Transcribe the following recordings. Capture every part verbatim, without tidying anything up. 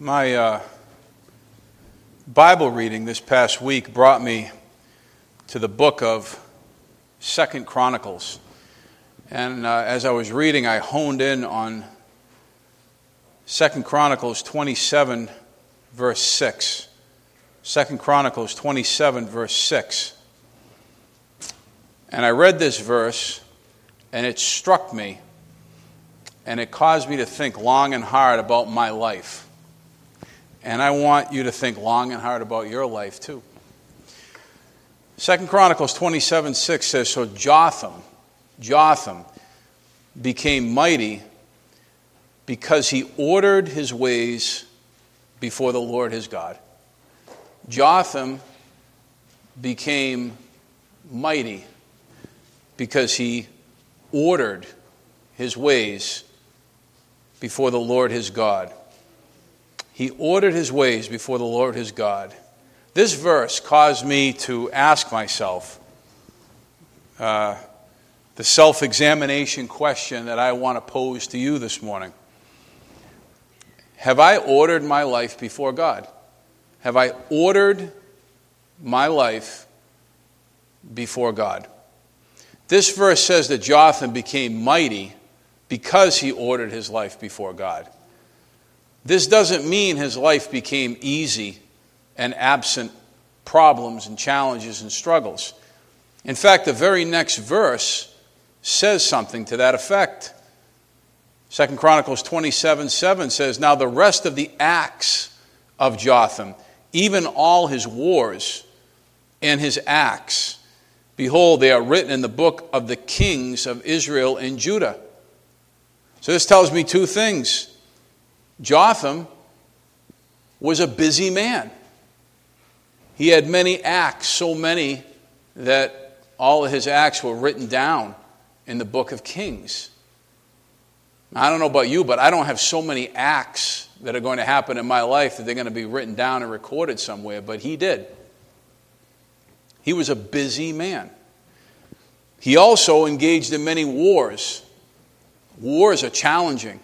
My uh, Bible reading this past week brought me to the book of Second Chronicles. And uh, as I was reading, I honed in on Second Chronicles twenty-seven, verse six. Second Chronicles twenty-seven, verse six. And I read this verse, and it struck me, and it caused me to think long and hard about my life. And I want you to think long and hard about your life too. Second Chronicles twenty-seven, six says, So Jotham, Jotham became mighty because he ordered his ways before the Lord his God. Jotham became mighty because he ordered his ways before the Lord his God. He ordered his ways before the Lord his God. This verse caused me to ask myself uh, the self-examination question that I want to pose to you this morning. Have I ordered my life before God? Have I ordered my life before God? This verse says that Jotham became mighty because he ordered his life before God. This doesn't mean his life became easy and absent problems and challenges and struggles. In fact, the very next verse says something to that effect. Second Chronicles twenty-seven, seven says, Now the rest of the acts of Jotham, even all his wars and his acts, behold, they are written in the book of the kings of Israel and Judah. So this tells me two things. Jotham was a busy man. He had many acts, so many that all of his acts were written down in the book of Kings. Now, I don't know about you, but I don't have so many acts that are going to happen in my life that they're going to be written down and recorded somewhere, but he did. He was a busy man. He also engaged in many wars. Wars are challenging.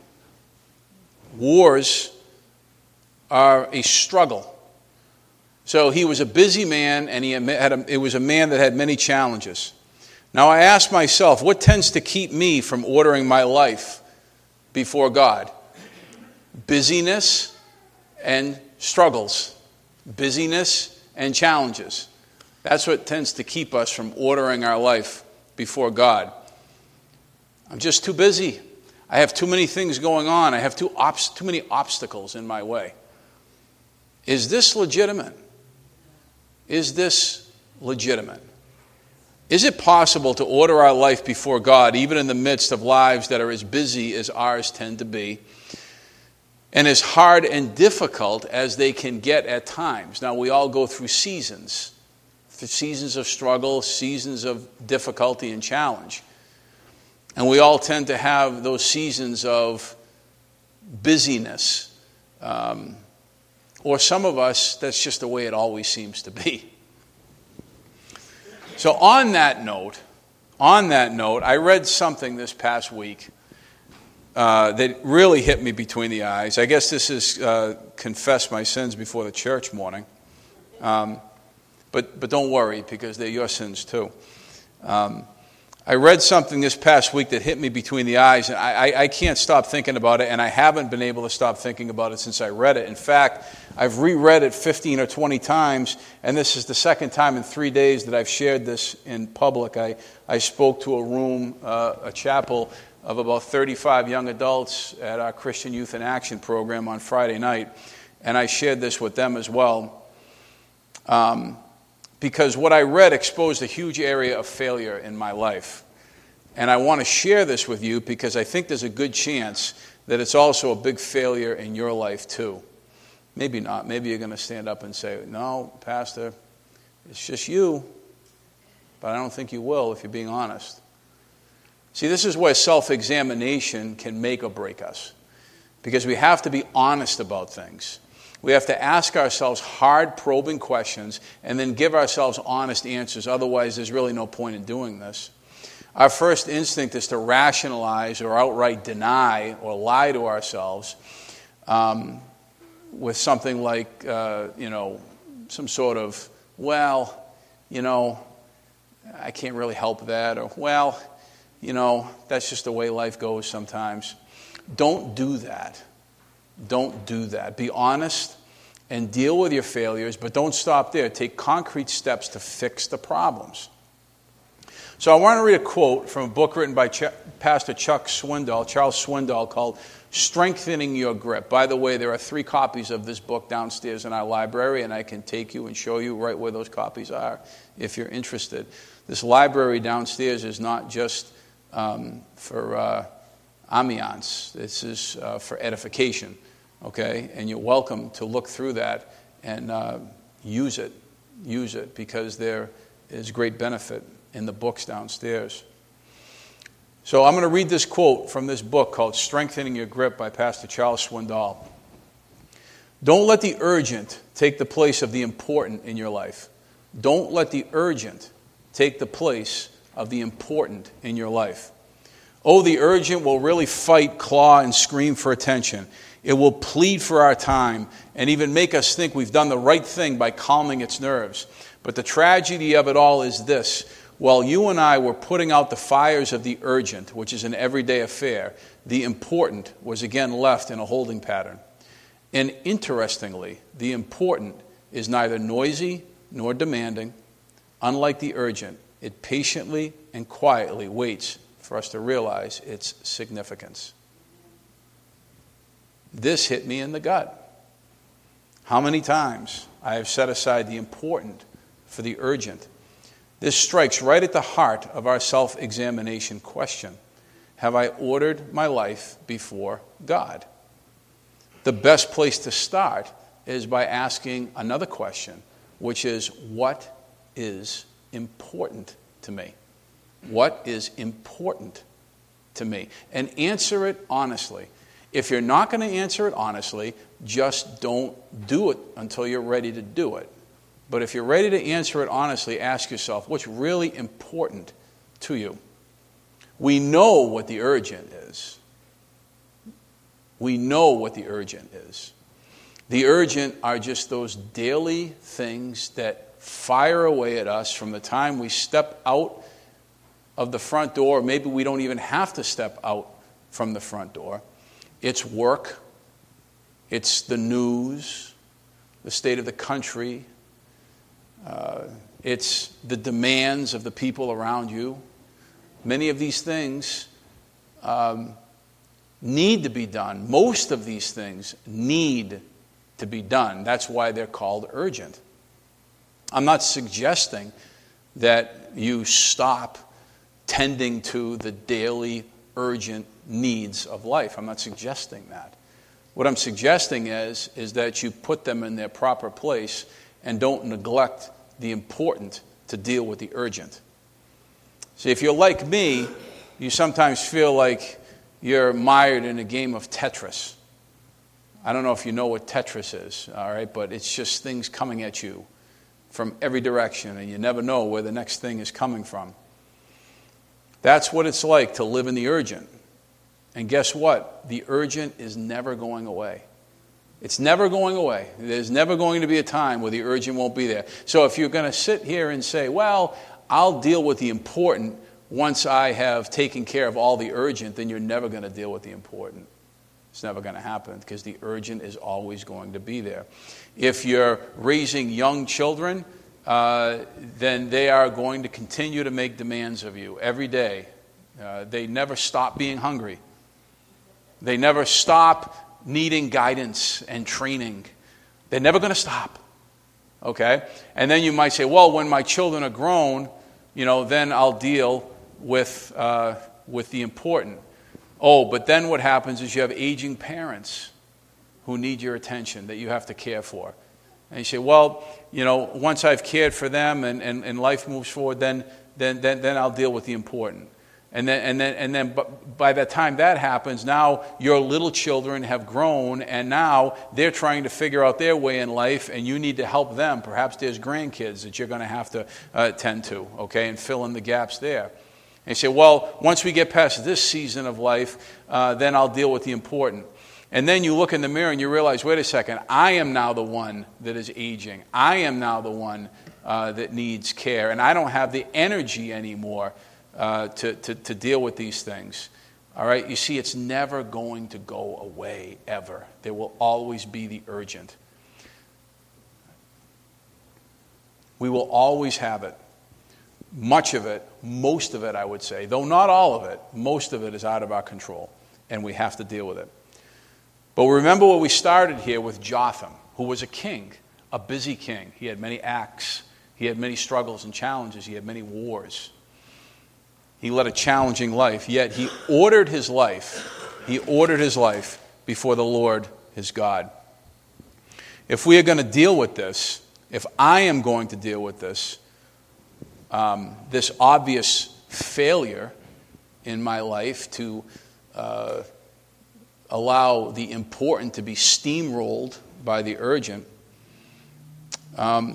Wars are a struggle. So he was a busy man, and he had a, it was a man that had many challenges. Now I ask myself, what tends to keep me from ordering my life before God? Busyness and struggles. Busyness and challenges. That's what tends to keep us from ordering our life before God. I'm just too busy. I have too many things going on. I have too, obst- too many obstacles in my way. Is this legitimate? Is this legitimate? Is it possible to order our life before God, even in the midst of lives that are as busy as ours tend to be, and as hard and difficult as they can get at times? Now, we all go through seasons, seasons of struggle, seasons of difficulty and challenge. And we all tend to have those seasons of busyness. Um, or some of us, that's just the way it always seems to be. So on that note, on that note, I read something this past week uh, that really hit me between the eyes. I guess this is uh, confess my sins before the church morning. Um, but, but don't worry, because they're your sins too. Um I read something this past week that hit me between the eyes, and I, I, I can't stop thinking about it, and I haven't been able to stop thinking about it since I read it. In fact, I've reread it fifteen or twenty times, and this is the second time in three days that I've shared this in public. I, I spoke to a room, uh, a chapel of about thirty-five young adults at our Christian Youth in Action program on Friday night, and I shared this with them as well. Um, Because what I read exposed a huge area of failure in my life. And I want to share this with you because I think there's a good chance that it's also a big failure in your life too. Maybe not. Maybe you're going to stand up and say, no, Pastor, it's just you. But I don't think you will if you're being honest. See, this is where self-examination can make or break us. Because we have to be honest about things. We have to ask ourselves hard, probing questions and then give ourselves honest answers. Otherwise, there's really no point in doing this. Our first instinct is to rationalize or outright deny or lie to ourselves. Um, with something like, uh, you know, some sort of, well, you know, I can't really help that, or, well, you know, that's just the way life goes sometimes. Don't do that. Don't do that. Be honest and deal with your failures, but don't stop there. Take concrete steps to fix the problems. So I want to read a quote from a book written by Ch- Pastor Chuck Swindoll, Charles Swindoll, called Strengthening Your Grip. By the way, there are three copies of this book downstairs in our library, and I can take you and show you right where those copies are if you're interested. This library downstairs is not just um, for uh, ambiance. This is uh, for edification, okay? And you're welcome to look through that and uh, use it. Use it, because there is great benefit in the books downstairs. So I'm going to read this quote from this book called Strengthening Your Grip by Pastor Charles Swindoll. Don't let the urgent take the place of the important in your life. Don't let the urgent take the place of the important in your life. Oh, the urgent will really fight, claw, and scream for attention. It will plead for our time and even make us think we've done the right thing by calming its nerves. But the tragedy of it all is this. While you and I were putting out the fires of the urgent, which is an everyday affair, the important was again left in a holding pattern. And interestingly, the important is neither noisy nor demanding. Unlike the urgent, it patiently and quietly waits for us to realize its significance. This hit me in the gut. How many times I have set aside the important for the urgent. This strikes right at the heart of our self-examination question. Have I ordered my life before God? The best place to start is by asking another question, which is, what is important to me? What is important to me? And answer it honestly. If you're not going to answer it honestly, just don't do it until you're ready to do it. But if you're ready to answer it honestly, ask yourself, what's really important to you? We know what the urgent is. We know what the urgent is. The urgent are just those daily things that fire away at us from the time we step out of the front door. Maybe we don't even have to step out from the front door. It's work. It's the news, the state of the country. Uh, it's the demands of the people around you. Many of these things um, need to be done. Most of these things need to be done. That's why they're called urgent. I'm not suggesting that you stop tending to the daily urgent needs of life. I'm not suggesting that. What I'm suggesting is, is that you put them in their proper place and don't neglect the important to deal with the urgent. See, if you're like me, you sometimes feel like you're mired in a game of Tetris. I don't know if you know what Tetris is, all right, but it's just things coming at you from every direction, and you never know where the next thing is coming from. That's what it's like to live in the urgent. And guess what? The urgent is never going away. It's never going away. There's never going to be a time where the urgent won't be there. So if you're going to sit here and say, well, I'll deal with the important once I have taken care of all the urgent, then you're never going to deal with the important. It's never going to happen because the urgent is always going to be there. If you're raising young children, uh, then they are going to continue to make demands of you every day. Uh, they never stop being hungry. They never stop needing guidance and training. They're never going to stop. Okay? And then you might say, well, when my children are grown, you know, then I'll deal with uh, with the important. Oh, but then what happens is you have aging parents who need your attention that you have to care for. And you say, well, you know, once I've cared for them and, and, and life moves forward, then then then then I'll deal with the important. And then, and then, and then, by the time that happens, now your little children have grown, and now they're trying to figure out their way in life, and you need to help them. Perhaps there's grandkids that you're going to have to uh, tend to, okay, and fill in the gaps there. And you say, well, once we get past this season of life, uh, then I'll deal with the important. And then you look in the mirror and you realize, wait a second, I am now the one that is aging. I am now the one uh, that needs care. And I don't have the energy anymore uh, to, to, to deal with these things. All right? You see, it's never going to go away, ever. There will always be the urgent. We will always have it. Much of it, most of it, I would say, though not all of it, most of it is out of our control, and we have to deal with it. But remember where we started here with Jotham, who was a king, a busy king. He had many acts. He had many struggles and challenges. He had many wars. He led a challenging life, yet he ordered his life. He ordered his life before the Lord, his God. If we are going to deal with this, if I am going to deal with this, um, this obvious failure in my life to uh, allow the important to be steamrolled by the urgent, um,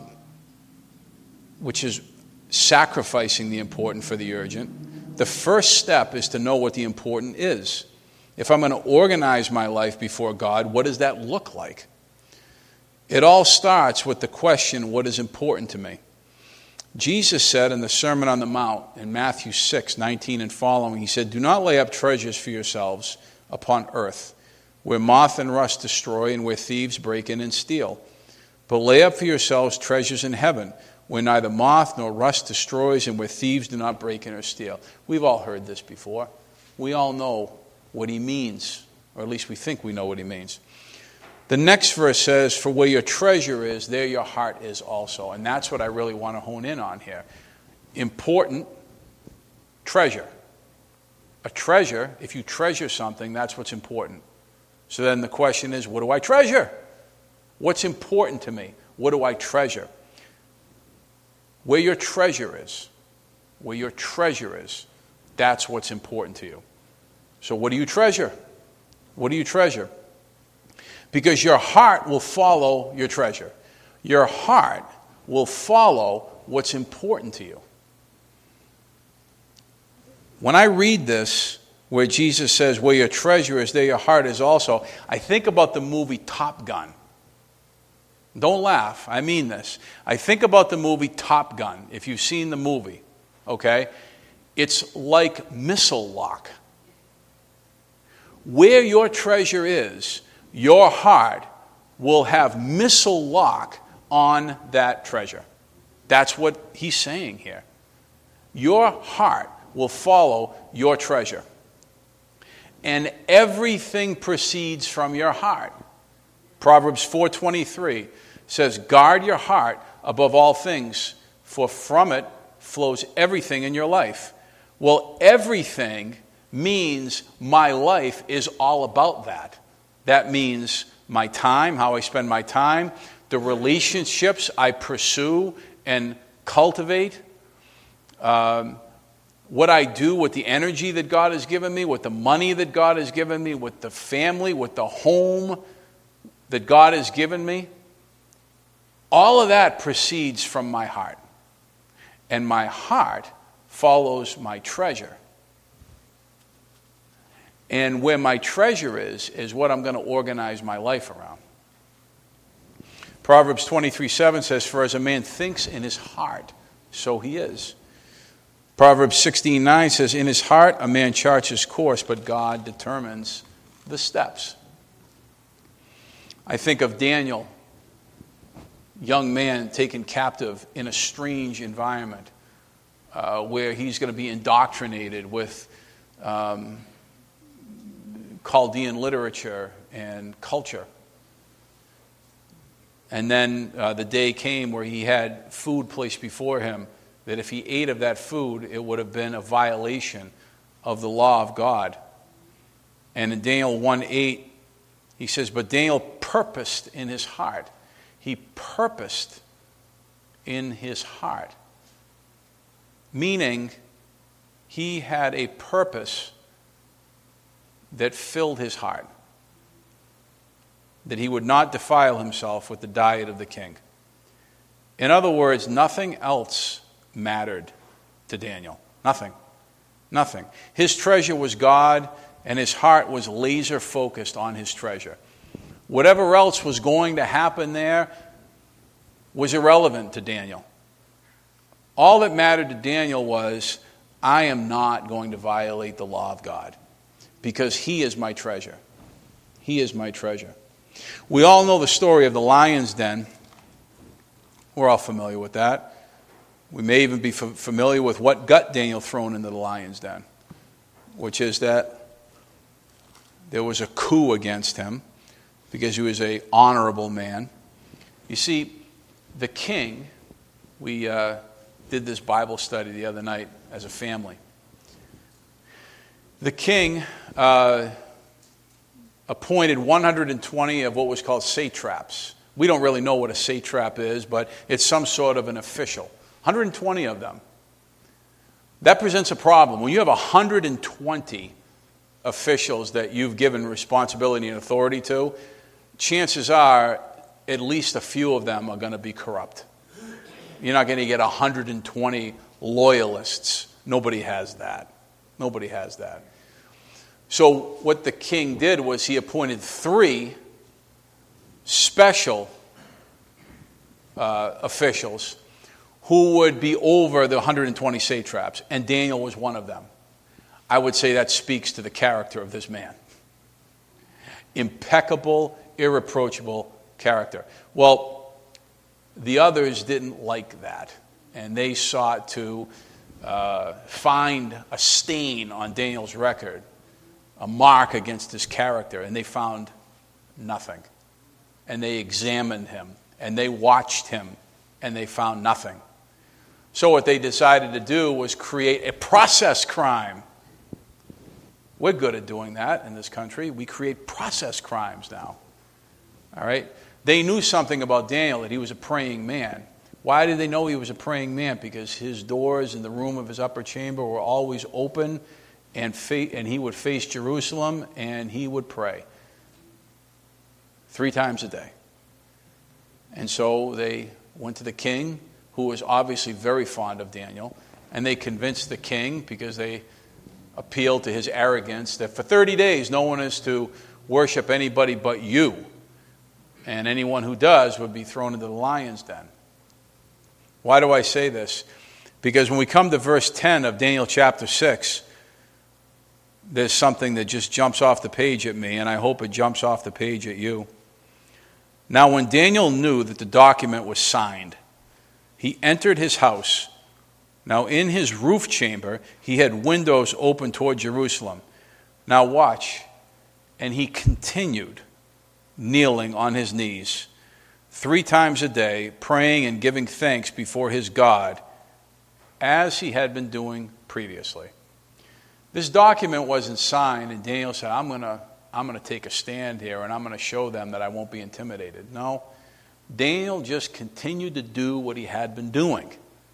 which is sacrificing the important for the urgent, the first step is to know what the important is. If I'm going to organize my life before God, what does that look like? It all starts with the question, what is important to me? Jesus said in the Sermon on the Mount in Matthew six, nineteen and following, he said, do not lay up treasures for yourselves upon earth, where moth and rust destroy and where thieves break in and steal. But lay up for yourselves treasures in heaven, where neither moth nor rust destroys and where thieves do not break in or steal. We've all heard this before. We all know what he means, or at least we think we know what he means. The next verse says, for where your treasure is, there your heart is also. And that's what I really want to hone in on here. Important treasure. A treasure, if you treasure something, that's what's important. So then the question is, what do I treasure? What's important to me? What do I treasure? Where your treasure is, where your treasure is, that's what's important to you. So what do you treasure? What do you treasure? Because your heart will follow your treasure. Your heart will follow what's important to you. When I read this, where Jesus says, where your treasure is, there your heart is also, I think about the movie Top Gun. Don't laugh, I mean this. I think about the movie Top Gun, if you've seen the movie, okay? It's like missile lock. Where your treasure is, your heart will have missile lock on that treasure. That's what he's saying here. Your heart will follow your treasure. And everything proceeds from your heart. Proverbs four twenty-three says, guard your heart above all things, for from it flows everything in your life. Well, everything means my life is all about that. That means my time, how I spend my time, the relationships I pursue and cultivate, um, what I do with the energy that God has given me, with the money that God has given me, with the family, with the home that God has given me. All of that proceeds from my heart. And my heart follows my treasure. And where my treasure is, is what I'm going to organize my life around. Proverbs twenty-three seven says, for as a man thinks in his heart, so he is. Proverbs sixteen nine says, in his heart a man charts his course, but God determines the steps. I think of Daniel, young man taken captive in a strange environment uh, where he's going to be indoctrinated with um, Chaldean literature and culture. And then uh, the day came where he had food placed before him that if he ate of that food, it would have been a violation of the law of God. And in Daniel one eight, he says, but Daniel purposed in his heart. He purposed in his heart. Meaning, he had a purpose that filled his heart. That he would not defile himself with the diet of the king. In other words, nothing else mattered to Daniel. Nothing. Nothing. His treasure was God, and his heart was laser focused on his treasure. Whatever else was going to happen there was irrelevant to Daniel. All that mattered to Daniel was, I am not going to violate the law of God because he is my treasure. He is my treasure. We all know the story of the lion's den. We're all familiar with that. We may even be f- familiar with what got Daniel thrown into the lion's den, which is that there was a coup against him because he was an honorable man. You see, the king, we uh, did this Bible study the other night as a family. The king uh, appointed one hundred twenty of what was called satraps. We don't really know what a satrap is, but it's some sort of an official. one hundred twenty of them. That presents a problem. When you have one hundred twenty officials that you've given responsibility and authority to, chances are at least a few of them are going to be corrupt. You're not going to get one hundred twenty loyalists. Nobody has that. Nobody has that. So what the king did was he appointed three special uh, officials who would be over the one hundred twenty satraps, and Daniel was one of them. I would say that speaks to the character of this man. Impeccable, irreproachable character. Well, the others didn't like that, and they sought to uh, find a stain on Daniel's record, a mark against his character, and they found nothing. And they examined him, and they watched him, and they found nothing. So what they decided to do was create a process crime. We're good at doing that in this country. We create process crimes now. All right? They knew something about Daniel, that he was a praying man. Why did they know he was a praying man? Because his doors in the room of his upper chamber were always open, and fa- and he would face Jerusalem, and he would pray. Three times a day. And so they went to the king, who was obviously very fond of Daniel, and they convinced the king, because they appealed to his arrogance, that for thirty days no one is to worship anybody but you. And anyone who does would be thrown into the lion's den. Why do I say this? Because when we come to verse ten of Daniel chapter six, there's something that just jumps off the page at me, and I hope it jumps off the page at you. Now, when Daniel knew that the document was signed, he entered his house. Now, in his roof chamber, he had windows open toward Jerusalem. Now, watch. And he continued kneeling on his knees three times a day, praying and giving thanks before his God, as he had been doing previously. This document wasn't signed, and Daniel said, I'm going to I'm going to take a stand here, and I'm going to show them that I won't be intimidated. No, Daniel just continued to do what he had been doing.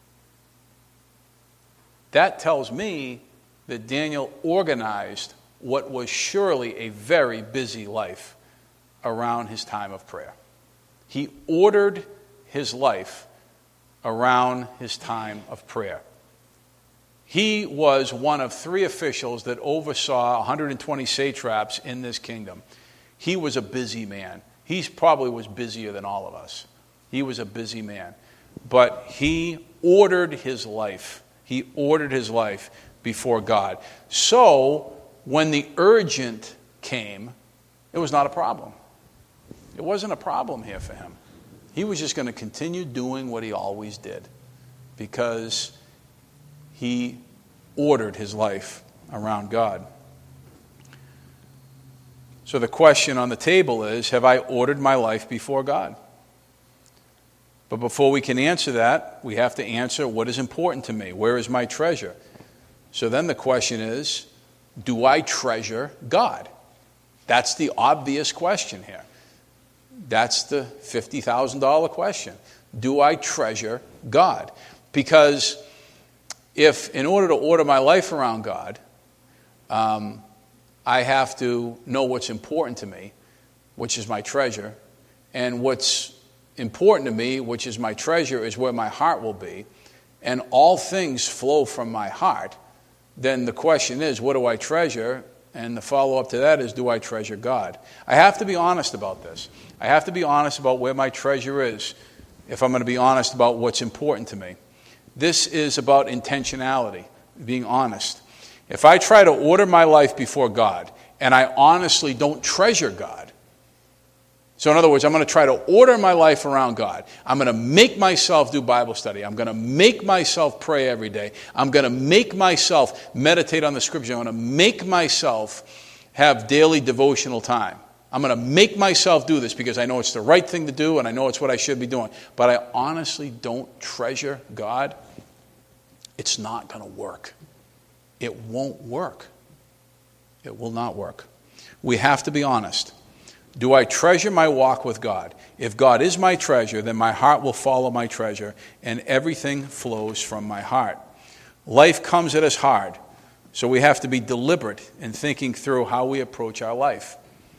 That tells me that Daniel organized what was surely a very busy life around his time of prayer. He ordered his life around his time of prayer. He was one of three officials that oversaw one hundred twenty satraps in this kingdom. He was a busy man. He probably was busier than all of us. He was a busy man. But he ordered his life. He ordered his life before God. So, when the urgent came, it was not a problem. It wasn't a problem here for him. He was just going to continue doing what he always did, because he ordered his life around God. So the question on the table is, have I ordered my life before God? But before we can answer that, we have to answer, what is important to me? Where is my treasure? So then the question is, do I treasure God? That's the obvious question here. That's the fifty thousand dollars question. Do I treasure God? Because if, in order to order my life around God, um, I have to know what's important to me, which is my treasure, and what's important to me, which is my treasure, is where my heart will be, and all things flow from my heart, then the question is, what do I treasure? And the follow-up to that is, do I treasure God? I have to be honest about this. I have to be honest about where my treasure is if I'm going to be honest about what's important to me. This is about intentionality, being honest. If I try to order my life before God and I honestly don't treasure God, so in other words, I'm going to try to order my life around God. I'm going to make myself do Bible study. I'm going to make myself pray every day. I'm going to make myself meditate on the Scripture. I'm going to make myself have daily devotional time. I'm going to make myself do this because I know it's the right thing to do and I know it's what I should be doing. But I honestly don't treasure God. It's not going to work. It won't work. It will not work. We have to be honest. Do I treasure my walk with God? If God is my treasure, then my heart will follow my treasure, and everything flows from my heart. Life comes at us hard, so we have to be deliberate in thinking through how we approach our life.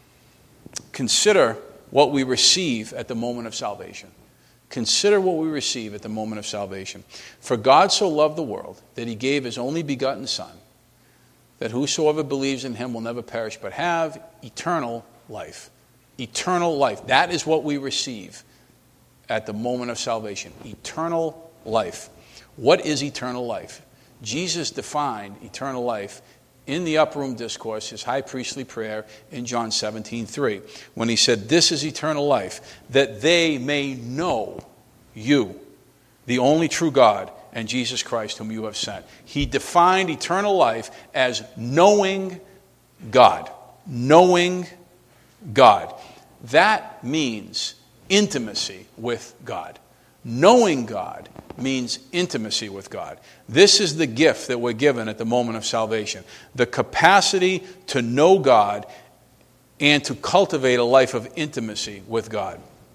Consider what we receive at the moment of salvation. Consider what we receive at the moment of salvation. For God so loved the world that he gave his only begotten Son, that whosoever believes in him will never perish but have eternal life. Eternal life. That is what we receive at the moment of salvation. Eternal life. What is eternal life? Jesus defined eternal life in the upper room discourse, his high priestly prayer in John seventeen three, when he said, "This is eternal life, that they may know you, the only true God, and Jesus Christ whom you have sent." He defined eternal life as knowing God. Knowing God. That means intimacy with God. Knowing God means intimacy with God. This is the gift that we're given at the moment of salvation. The capacity to know God and to cultivate a life of intimacy with God.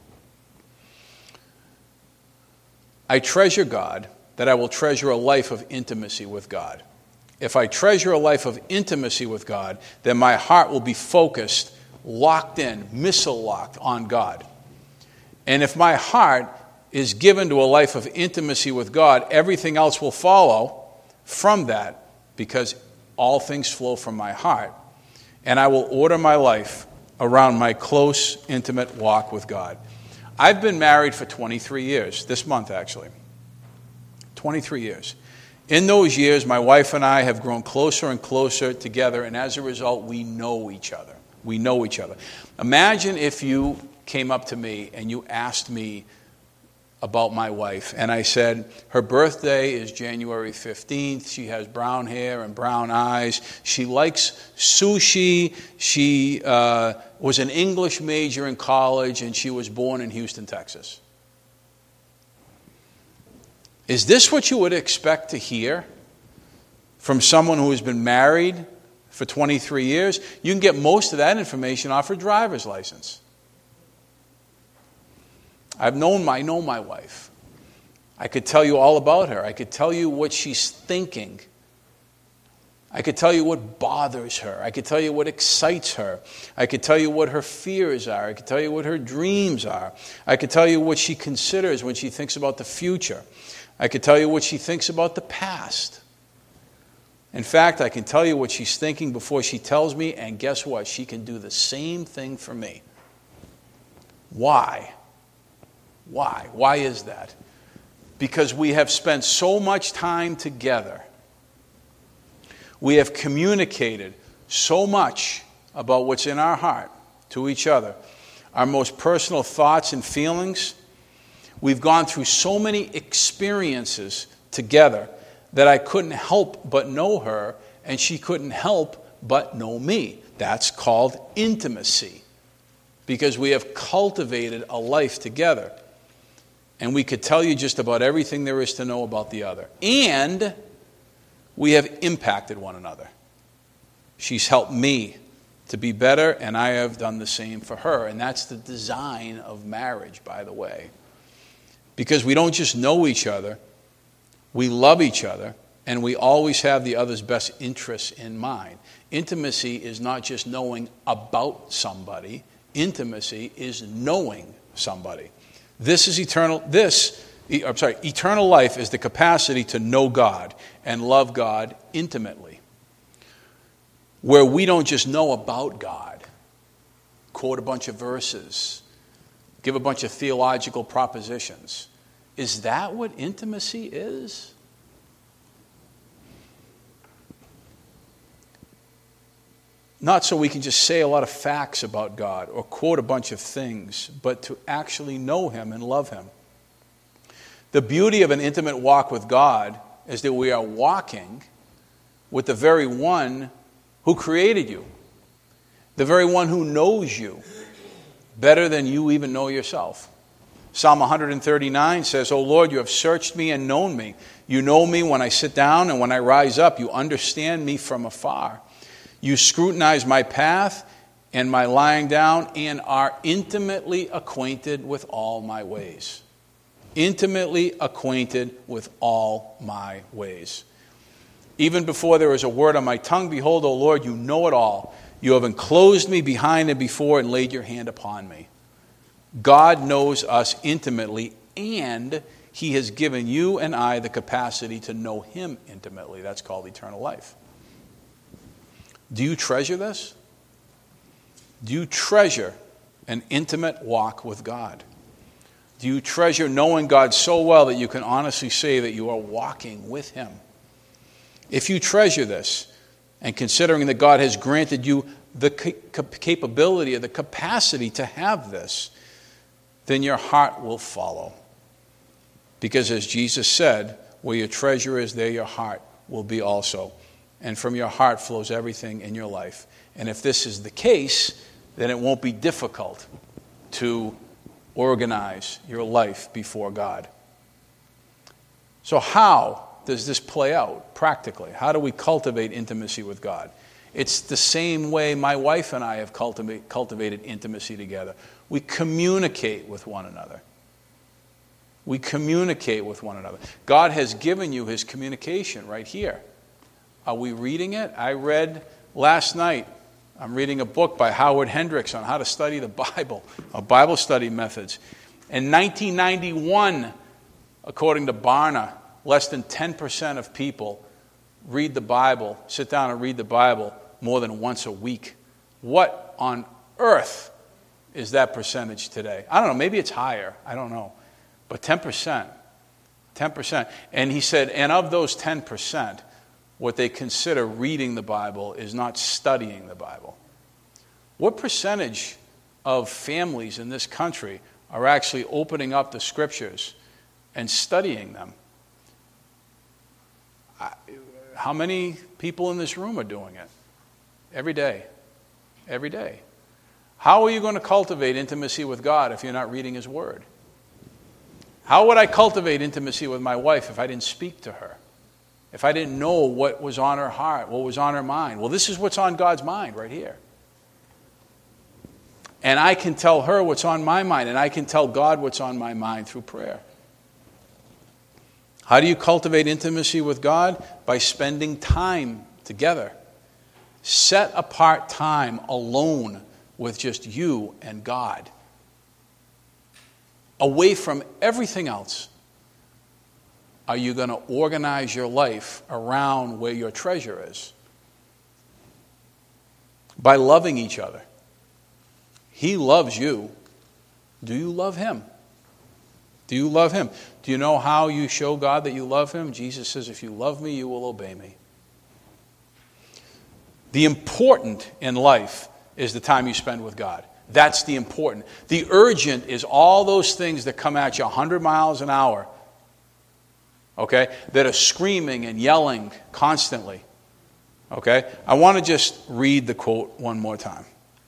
I treasure God, that I will treasure a life of intimacy with God. If I treasure a life of intimacy with God, then my heart will be focused, locked in, missile locked on God. And if my heart is given to a life of intimacy with God, everything else will follow from that, because all things flow from my heart. And I will order my life around my close, intimate walk with God. I've been married for twenty-three years, this month actually. twenty-three years. In those years, my wife and I have grown closer and closer together, and as a result, we know each other. We know each other. Imagine if you came up to me and you asked me about my wife, and I said, her birthday is January fifteenth, she has brown hair and brown eyes, she likes sushi, she uh, was an English major in college, and she was born in Houston, Texas. Is this what you would expect to hear from someone who has been married for twenty-three years? You can get most of that information off her driver's license. I've known my, I know my wife. I could tell you all about her. I could tell you what she's thinking. I could tell you what bothers her. I could tell you what excites her. I could tell you what her fears are. I could tell you what her dreams are. I could tell you what she considers when she thinks about the future. I could tell you what she thinks about the past. In fact, I can tell you what she's thinking before she tells me, and guess what? She can do the same thing for me. Why? Why? Why is that? Because we have spent so much time together. We have communicated so much about what's in our heart to each other. Our most personal thoughts and feelings. We've gone through so many experiences together that I couldn't help but know her, and she couldn't help but know me. That's called intimacy, because we have cultivated a life together. And we could tell you just about everything there is to know about the other. And we have impacted one another. She's helped me to be better, and I have done the same for her. And that's the design of marriage, by the way. Because we don't just know each other, we love each other, and we always have the other's best interests in mind. Intimacy is not just knowing about somebody. Intimacy is knowing somebody. This is eternal. This, I'm sorry, eternal life is the capacity to know God and love God intimately. where we don't just know about God, quote a bunch of verses, give a bunch of theological propositions. Is that what intimacy is? Not so we can just say a lot of facts about God or quote a bunch of things, but to actually know Him and love Him. The beauty of an intimate walk with God is that we are walking with the very one who created you, the very one who knows you better than you even know yourself. Psalm one thirty-nine says, "O Lord, you have searched me and known me. You know me when I sit down and when I rise up. You understand me from afar. You scrutinize my path and my lying down and are intimately acquainted with all my ways." Intimately acquainted with all my ways. Even before there is a word on my tongue, behold, O Lord, you know it all. You have enclosed me behind and before and laid your hand upon me. God knows us intimately, and He has given you and I the capacity to know Him intimately. That's called eternal life. Do you treasure this? Do you treasure an intimate walk with God? Do you treasure knowing God so well that you can honestly say that you are walking with Him? If you treasure this, and considering that God has granted you the capability or the capacity to have this, then your heart will follow. Because as Jesus said, where your treasure is, there your heart will be also. And from your heart flows everything in your life. And if this is the case, then it won't be difficult to organize your life before God. So how does this play out practically? How do we cultivate intimacy with God? It's the same way my wife and I have cultivate, cultivated intimacy together. We communicate with one another. We communicate with one another. God has given you His communication right here. Are we reading it? I read last night, I'm reading a book by Howard Hendricks on how to study the Bible, or Bible study methods. In nineteen ninety-one, according to Barna, less than ten percent of people read the Bible, sit down and read the Bible more than once a week. What on earth is that percentage today? I don't know, maybe it's higher, I don't know. But ten percent, ten percent. And he said, and of those ten percent, what they consider reading the Bible is not studying the Bible. What percentage of families in this country are actually opening up the Scriptures and studying them? How many people in this room are doing it? Every day. Every day. How are you going to cultivate intimacy with God if you're not reading His Word? How would I cultivate intimacy with my wife if I didn't speak to her? If I didn't know what was on her heart, what was on her mind? Well, this is what's on God's mind right here. And I can tell her what's on my mind, and I can tell God what's on my mind through prayer. How do you cultivate intimacy with God? By spending time together. Set apart time alone with just you and God. Away from everything else. Are you going to organize your life around where your treasure is? By loving each other. He loves you. Do you love Him? Do you love Him? Do you know how you show God that you love Him? Jesus says, if you love me, you will obey me. The important in life is the time you spend with God. That's the important. The urgent is all those things that come at you one hundred miles an hour. Okay, that are screaming and yelling constantly. Okay, I want to just read the quote one more time.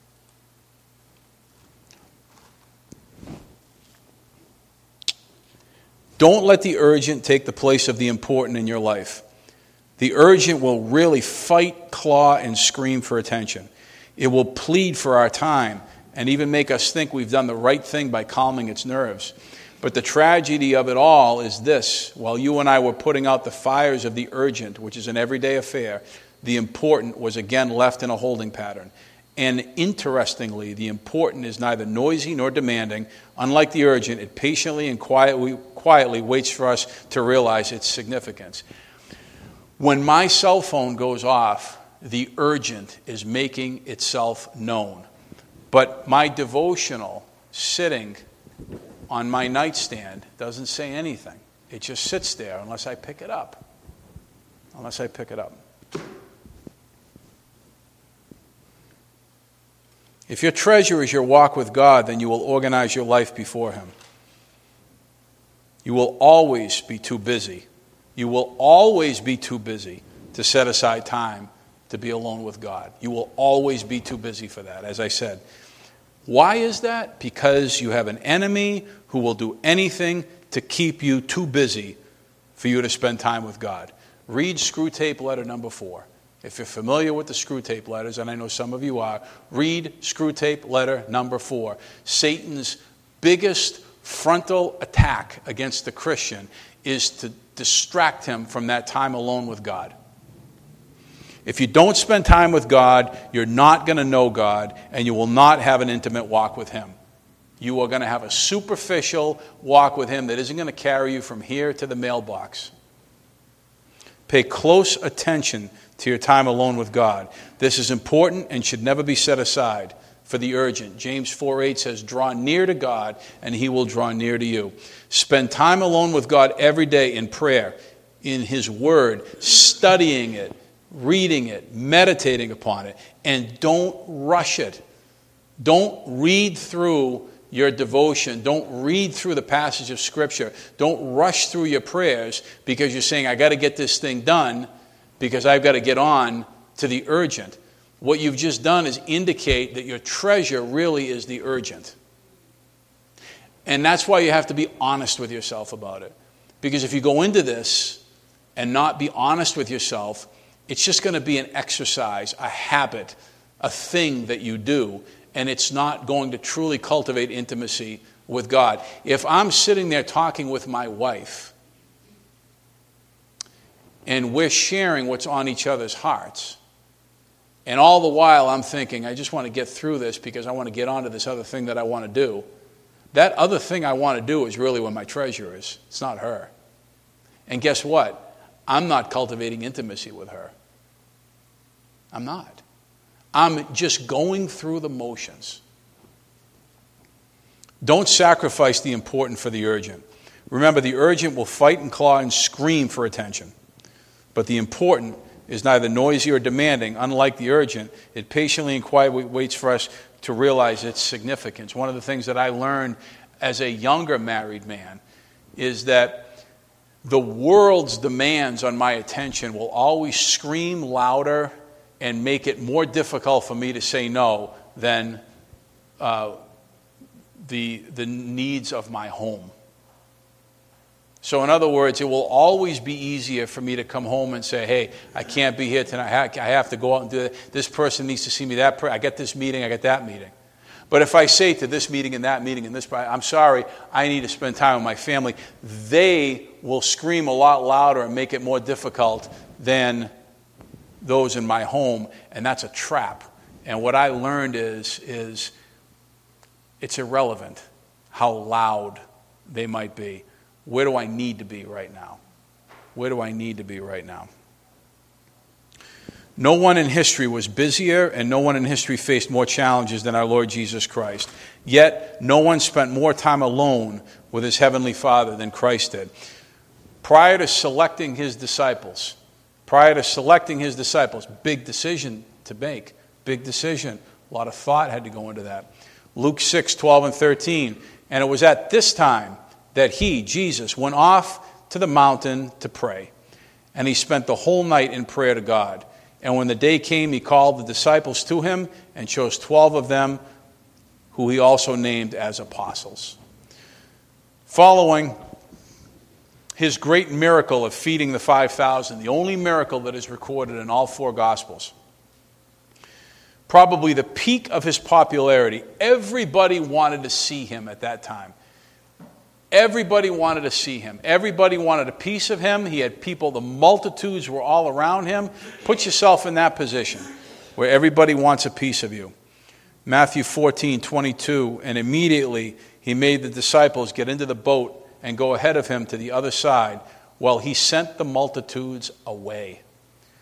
Don't let the urgent take the place of the important in your life. The urgent will really fight, claw, and scream for attention. It will plead for our time and even make us think we've done the right thing by calming its nerves. But the tragedy of it all is this. While you and I were putting out the fires of the urgent, which is an everyday affair, the important was again left in a holding pattern. And interestingly, the important is neither noisy nor demanding. Unlike the urgent, it patiently and quietly, quietly waits for us to realize its significance. When my cell phone goes off the urgent is making itself known. But my devotional sitting on my nightstand doesn't say anything. It just sits there unless I pick it up. Unless I pick it up. If your treasure is your walk with God, then you will organize your life before Him. You will always be too busy. You will always be too busy to set aside time to be alone with God. You will always be too busy for that, as I said. Why is that? Because you have an enemy who will do anything to keep you too busy for you to spend time with God. Read Screwtape Letter number four. If you're familiar with the Screwtape letters, and I know some of you are, read Screwtape Letter number four. Satan's biggest frontal attack against the Christian is to distract him from that time alone with God. If you don't spend time with God, you're not going to know God, and you will not have an intimate walk with Him. You are going to have a superficial walk with Him that isn't going to carry you from here to the mailbox. Pay close attention to your time alone with God. This is important and should never be set aside for the urgent. James four eight says, draw near to God, and He will draw near to you. Spend time alone with God every day in prayer, in His Word, studying it, reading it, meditating upon it, and don't rush it. Don't read through your devotion. Don't read through the passage of Scripture. Don't rush through your prayers because you're saying, I got to get this thing done because I've got to get on to the urgent. What you've just done is indicate that your treasure really is the urgent. And that's why you have to be honest with yourself about it. Because if you go into this and not be honest with yourself, it's just going to be an exercise, a habit, a thing that you do, and it's not going to truly cultivate intimacy with God. If I'm sitting there talking with my wife, and we're sharing what's on each other's hearts, and all the while I'm thinking, I just want to get through this because I want to get on to this other thing that I want to do, that other thing I want to do is really where my treasure is. It's not her. And guess what? I'm not cultivating intimacy with her. I'm not. I'm just going through the motions. Don't sacrifice the important for the urgent. Remember, the urgent will fight and claw and scream for attention. But the important is neither noisy or demanding. Unlike the urgent, it patiently and quietly waits for us to realize its significance. One of the things that I learned as a younger married man is that the world's demands on my attention will always scream louder and make it more difficult for me to say no than uh, the, the needs of my home. So in other words, it will always be easier for me to come home and say, hey, I can't be here tonight. I have to go out and do that. This person needs to see me. That per- I got this meeting. I got that meeting. But if I say to this meeting and that meeting and this, I'm sorry, I need to spend time with my family, they will scream a lot louder and make it more difficult than those in my home, and that's a trap. And what I learned is, is it's irrelevant how loud they might be. Where do I need to be right now? Where do I need to be right now? No one in history was busier, and no one in history faced more challenges than our Lord Jesus Christ. Yet, no one spent more time alone with His Heavenly Father than Christ did. Prior to selecting His disciples, prior to selecting His disciples, big decision to make, big decision. A lot of thought had to go into that. Luke six, twelve and thirteen. And it was at this time that He, Jesus, went off to the mountain to pray. And He spent the whole night in prayer to God. And when the day came, He called the disciples to Him and chose twelve of them, who He also named as apostles. Following His great miracle of feeding the five thousand, the only miracle that is recorded in all four Gospels, probably the peak of His popularity, everybody wanted to see Him at that time. Everybody wanted to see Him. Everybody wanted a piece of Him. He had people, the multitudes were all around Him. Put yourself in that position where everybody wants a piece of you. Matthew fourteen, twenty-two, and immediately He made the disciples get into the boat and go ahead of Him to the other side while He sent the multitudes away.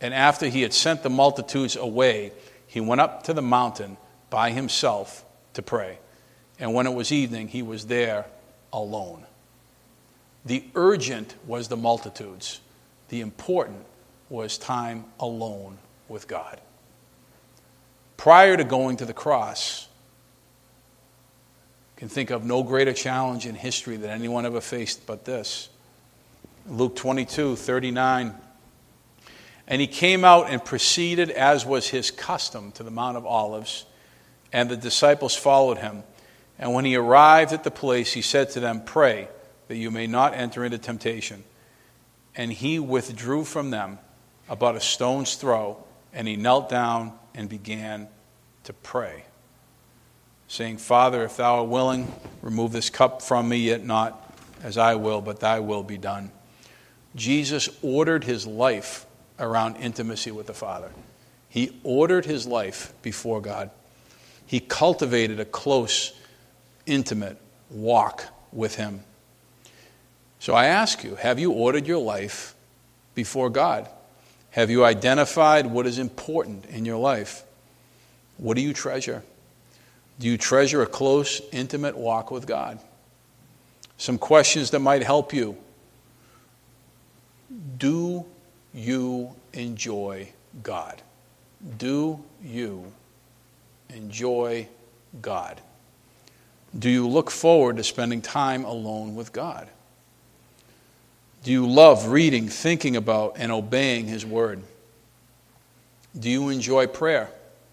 And after he had sent the multitudes away, he went up to the mountain by himself to pray. And when it was evening, he was there alone. The urgent was the multitudes. The important was time alone with God. Prior to going to the cross, I can think of no greater challenge in history that anyone ever faced but this. Luke twenty-two, thirty-nine. And he came out and proceeded, as was his custom, to the Mount of Olives, and the disciples followed him. And when he arrived at the place, he said to them, "Pray that you may not enter into temptation." And he withdrew from them about a stone's throw, and he knelt down and began to pray, saying, "Father, if thou art willing, remove this cup from me, yet not as I will, but thy will be done." Jesus ordered his life around intimacy with the Father. He ordered his life before God. He cultivated a close, intimate walk with him. So I ask you, have you ordered your life before God? Have you identified what is important in your life? What do you treasure? Do you treasure a close, intimate walk with God? Some questions that might help you. Do you enjoy God? Do you enjoy God? Do you look forward to spending time alone with God? Do you love reading, thinking about, and obeying his word? Do you enjoy prayer?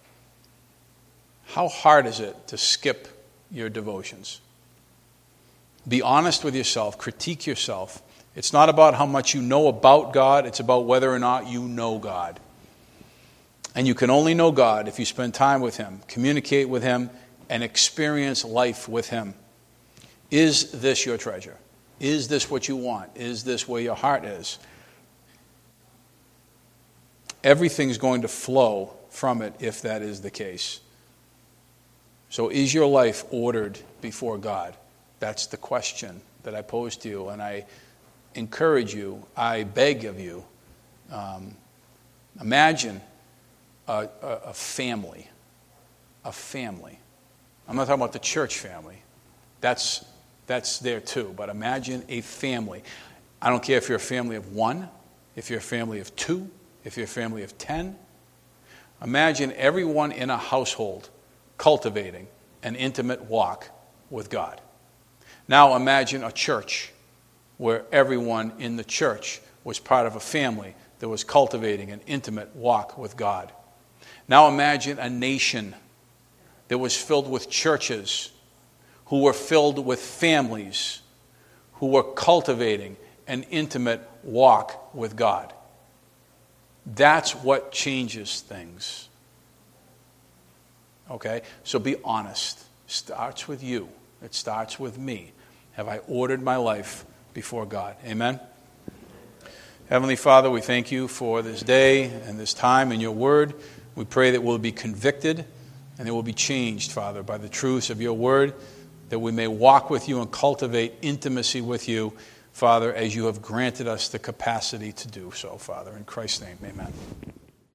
How hard is it to skip your devotions? Be honest with yourself. Critique yourself. It's not about how much you know about God. It's about whether or not you know God. And you can only know God if you spend time with him, communicate with him, and experience life with him. Is this your treasure? Is this what you want? Is this where your heart is? Everything's going to flow from it if that is the case. So is your life ordered before God? That's the question that I pose to you, and I encourage you, I beg of you, um, imagine a, a, a family, a family. I'm not talking about the church family. That's that's there too, but imagine a family. I don't care if you're a family of one, if you're a family of two, if you're a family of ten. Imagine everyone in a household cultivating an intimate walk with God. Now imagine a church where everyone in the church was part of a family that was cultivating an intimate walk with God. Now imagine a nation that was filled with churches who were filled with families who were cultivating an intimate walk with God. That's what changes things. Okay? So be honest. It starts with you. It starts with me. Have I ordered my life before God? Amen? Heavenly Father, we thank you for this day and this time in your word. We pray that we'll be convicted and that we'll be changed, Father, by the truths of your word, that we may walk with you and cultivate intimacy with you, Father, as you have granted us the capacity to do so, Father. In Christ's name, amen.